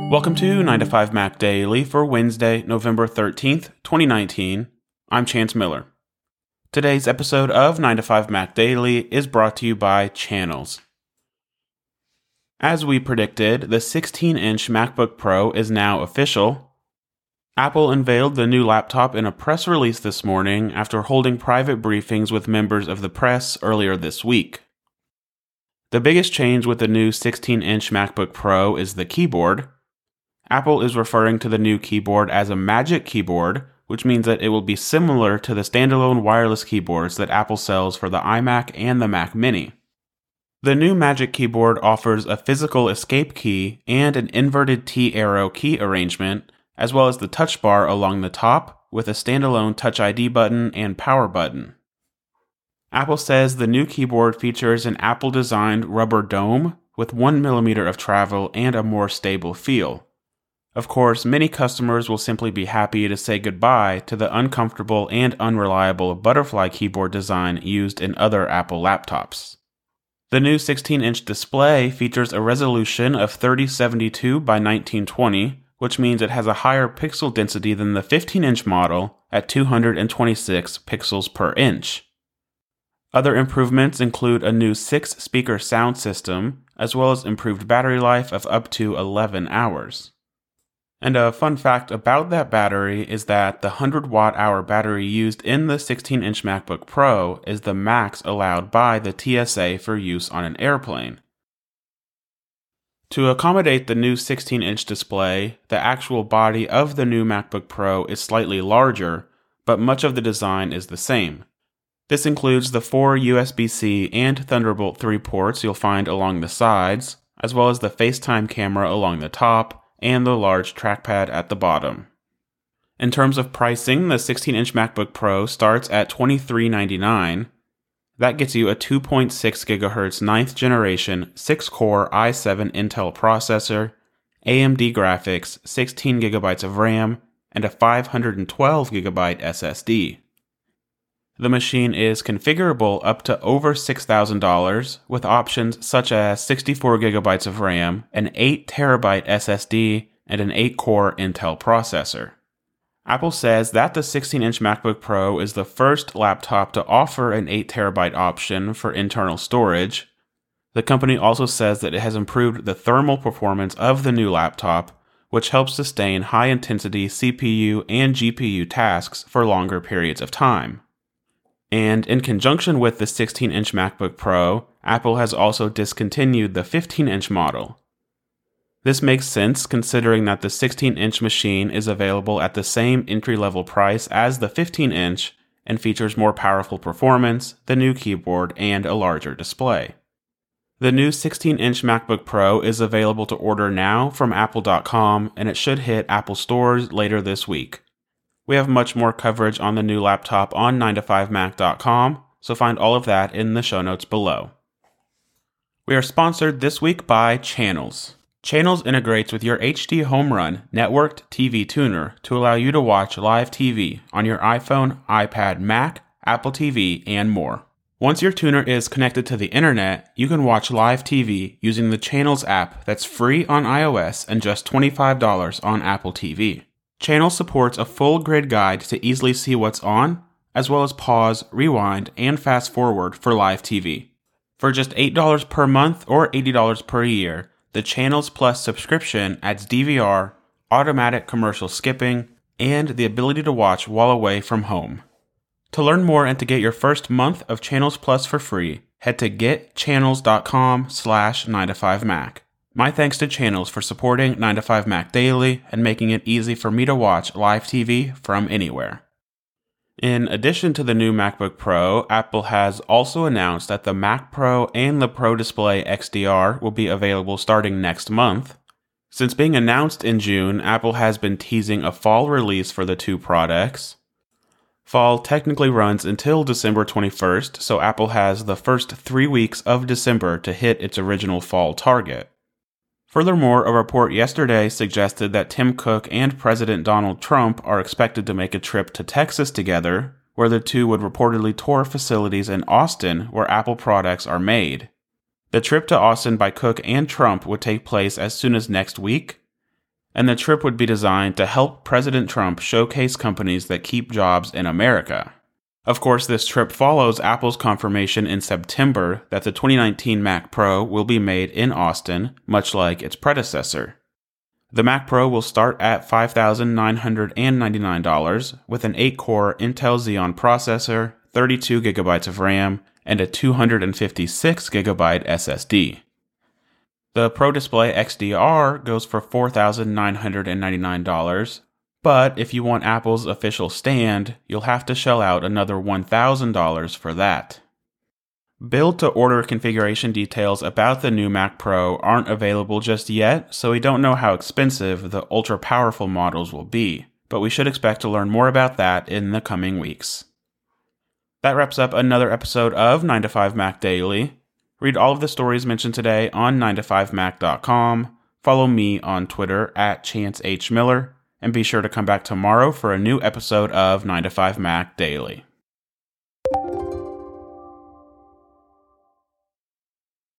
Welcome to 9 to 5 Mac Daily for Wednesday, November 13th, 2019. I'm Chance Miller. Today's episode of 9 to 5 Mac Daily is brought to you by Channels. As we predicted, the 16-inch MacBook Pro is now official. Apple unveiled the new laptop in a press release this morning after holding private briefings with members of the press earlier this week. The biggest change with the new 16-inch MacBook Pro is the keyboard. Apple is referring to the new keyboard as a Magic Keyboard, which means that it will be similar to the standalone wireless keyboards that Apple sells for the iMac and the Mac Mini. The new Magic Keyboard offers a physical escape key and an inverted T-arrow key arrangement, as well as the touch bar along the top with a standalone Touch ID button and power button. Apple says the new keyboard features an Apple-designed rubber dome with 1mm of travel and a more stable feel. Of course, many customers will simply be happy to say goodbye to the uncomfortable and unreliable butterfly keyboard design used in other Apple laptops. The new 16-inch display features a resolution of 3072 by 1920, which means it has a higher pixel density than the 15-inch model at 226 pixels per inch. Other improvements include a new 6-speaker sound system, as well as improved battery life of up to 11 hours. And a fun fact about that battery is that the 100 watt-hour battery used in the 16-inch MacBook Pro is the max allowed by the TSA for use on an airplane. To accommodate the new 16-inch display, the actual body of the new MacBook Pro is slightly larger, but much of the design is the same. This includes the 4 USB-C and Thunderbolt 3 ports you'll find along the sides, as well as the FaceTime camera along the top, and the large trackpad at the bottom. In terms of pricing, the 16-inch MacBook Pro starts at $2399. That gets you a 2.6 GHz 9th generation 6-core i7 Intel processor, AMD graphics, 16 GB of RAM, and a 512 GB SSD. The machine is configurable up to over $6,000 with options such as 64 GB of RAM, an 8 TB SSD, and an 8-core Intel processor. Apple says that the 16-inch MacBook Pro is the first laptop to offer an 8 TB option for internal storage. The company also says that it has improved the thermal performance of the new laptop, which helps sustain high-intensity CPU and GPU tasks for longer periods of time. And in conjunction with the 16-inch MacBook Pro, Apple has also discontinued the 15-inch model. This makes sense considering that the 16-inch machine is available at the same entry-level price as the 15-inch and features more powerful performance, the new keyboard, and a larger display. The new 16-inch MacBook Pro is available to order now from Apple.com, and it should hit Apple stores later this week. We have much more coverage on the new laptop on 9to5mac.com, so find all of that in the show notes below. We are sponsored this week by Channels. Channels integrates with your HD Home Run networked TV tuner to allow you to watch live TV on your iPhone, iPad, Mac, Apple TV, and more. Once your tuner is connected to the internet, you can watch live TV using the Channels app that's free on iOS and just $25 on Apple TV. Channels supports a full grid guide to easily see what's on, as well as pause, rewind, and fast forward for live TV. For just $8 per month or $80 per year, the Channels Plus subscription adds DVR, automatic commercial skipping, and the ability to watch while away from home. To learn more and to get your first month of Channels Plus for free, head to getchannels.com/9to5mac. My thanks to Channels for supporting 9 to 5 Mac Daily and making it easy for me to watch live TV from anywhere. In addition to the new MacBook Pro, Apple has also announced that the Mac Pro and the Pro Display XDR will be available starting next month. Since being announced in June, Apple has been teasing a fall release for the two products. Fall technically runs until December 21st, so Apple has the first 3 weeks of December to hit its original fall target. Furthermore, a report yesterday suggested that Tim Cook and President Donald Trump are expected to make a trip to Texas together, where the two would reportedly tour facilities in Austin where Apple products are made. The trip to Austin by Cook and Trump would take place as soon as next week. and the trip would be designed to help President Trump showcase companies that keep jobs in America. Of course, this trip follows Apple's confirmation in September that the 2019 Mac Pro will be made in Austin, much like its predecessor. The Mac Pro will start at $5,999 with an 8-core Intel Xeon processor, 32GB of RAM, and a 256GB SSD. The Pro Display XDR goes for $4,999, but if you want Apple's official stand, you'll have to shell out another $1,000 for that. Build-to-order configuration details about the new Mac Pro aren't available just yet, so we don't know how expensive the ultra-powerful models will be, but we should expect to learn more about that in the coming weeks. That wraps up another episode of 9to5Mac Daily. Read all of the stories mentioned today on 9to5mac.com, follow me on Twitter at ChanceHMiller, and be sure to come back tomorrow for a new episode of 9to5Mac Daily.